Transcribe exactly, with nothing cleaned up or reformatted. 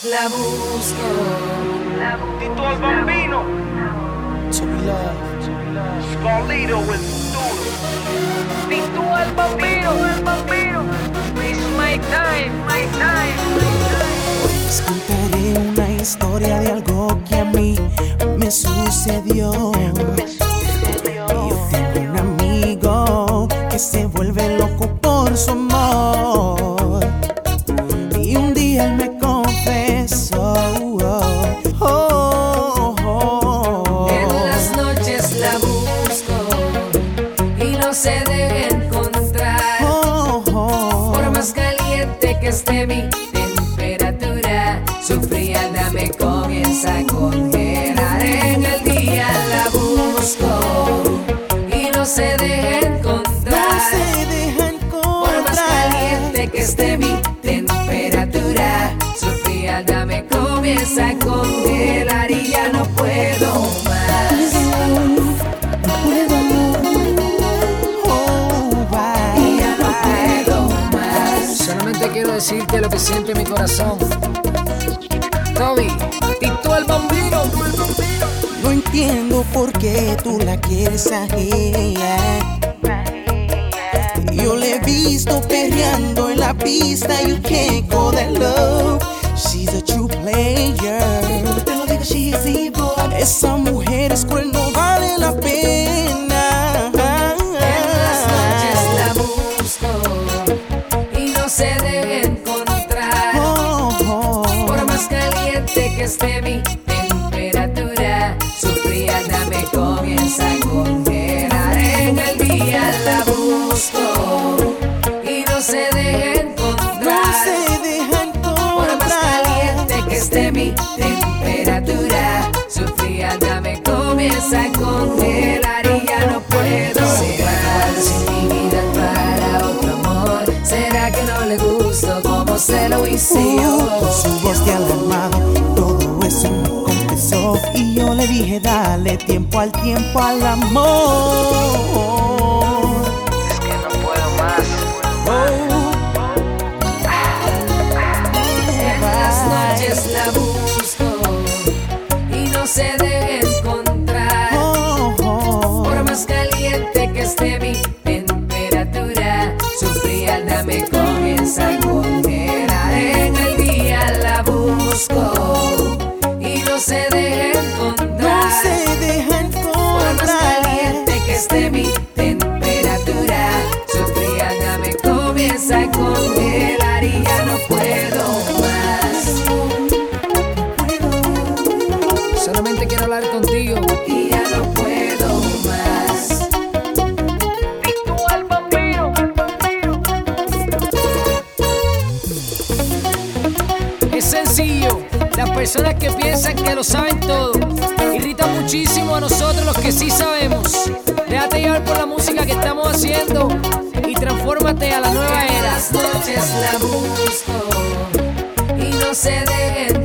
La busco. Tito el Bambino. To be loved. Scarlito el futuro. Tito el Bambino. It's my time, my time. Les contaré una historia de algo que a mí me sucedió. Yo tengo un amigo que se vuelve loco por su amor. Y un día él me confesó, oh, oh, oh. En las noches la busco y no se deja encontrar. Oh, oh. Por más caliente que esté mi temperatura, su frialdad me comienza a congelar. En el día la busco y no se deja encontrar. No se deja encontrar. Por más caliente que esté mi temperatura, su frialdad me comienza a congelar y ya no puedo más. Y ya no puedo más. Solamente quiero decirte lo que siente mi corazón. Toby, Tito el Bambino. No entiendo por qué tú la quieres a ella. Yo le he visto perreando en la pista. You can't call that love. She's a true player. Te lo digo, she is evil. Esa mujer es cruel, no vale la pena. En las noches la busco y no se deja encontrar. Oh, oh. Por más caliente que esté mi temperatura, su frialdad me comienza a congelar. En el día la busco y no se deja No encontrar. se deja Por más caliente encontrar. que esté mi temperatura, su frialdad me comienza a congelar y ya no puedo más. Sin mi vida para otro amor, ¿será que no le gusto como se lo hice yo? Con su voz de alarmado, todo eso me confesó. Y yo le dije, dale tiempo al tiempo al amor. Es que no puedo más. En las noches la busco y no se deja encontrar. Oh, oh. Por más caliente que esté mi temperatura, su frialdad me comienza a congelar. En el día la busco y no se deja encontrar. No se deja Por más encontrar. caliente que esté mi temperatura, su frialdad me comienza a congelar y ya no puedo más. Solamente quiero hablar contigo. Y ya no puedo más. Tito el Bambino. Es sencillo. Las personas que piensan que lo saben todo irritan muchísimo a nosotros los que sí sabemos. Déjate llevar por la música que estamos haciendo y transfórmate a la nueva En era. las noches la busco y no se deja